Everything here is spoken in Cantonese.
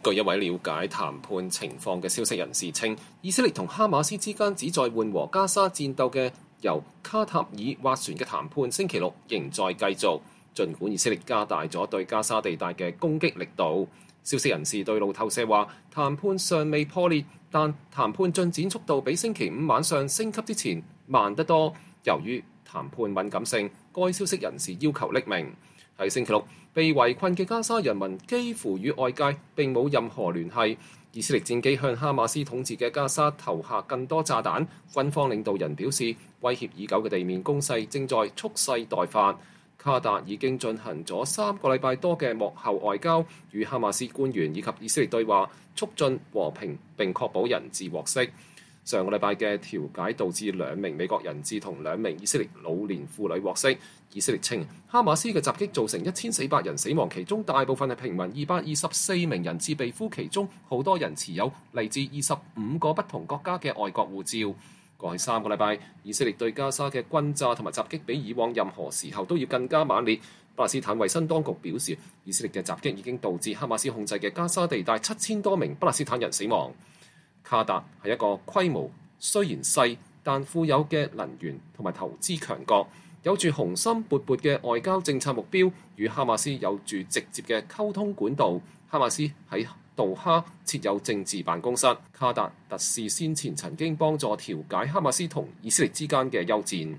據一位了解談判情況嘅消息人士稱，以色列同哈馬斯之間旨在緩和加沙戰鬥嘅由卡塔爾斡旋嘅談判，星期六仍在繼續。儘管以色列加大咗對加沙地帶嘅攻擊力度，消息人士對路透社話，談判尚未破裂，但談判進展速度比星期五晚上升級之前慢得多。由於談判敏感性，該消息人士要求匿名。喺星期六，被圍困嘅加沙人民幾乎與外界並冇任何聯繫。以色列戰機向哈馬斯統治嘅加沙投下更多炸彈。軍方領導人表示，威脅已久嘅地面攻勢正在蓄勢待發。卡達已經進行咗3個禮拜多嘅幕後外交，與哈馬斯官員以及以色列對話，促進和平並確保人質獲釋。上個禮拜嘅調解導致2名美國人質同2名以色列老年婦女獲釋。以色列稱，哈馬斯嘅襲擊造成1400人死亡，其中大部分係平民，224名人質被俘，其中好多人持有嚟自25個不同國家嘅外國護照。過去3個禮拜，以色列對加沙嘅轟炸同埋襲擊比以往任何時候都要更加猛烈。巴勒斯坦衛生當局表示，以色列嘅襲擊已經導致哈馬斯控制嘅加沙地帶7000多名巴勒斯坦人死亡。卡達係一個規模雖然細但富有嘅能源同埋投資強國，有住雄心勃勃嘅外交政策目標，與哈馬斯有住直接嘅溝通管道。哈馬斯喺杜哈設有政治辦公室。卡達特使先前曾經幫助調解哈馬斯同以色列之間嘅休戰。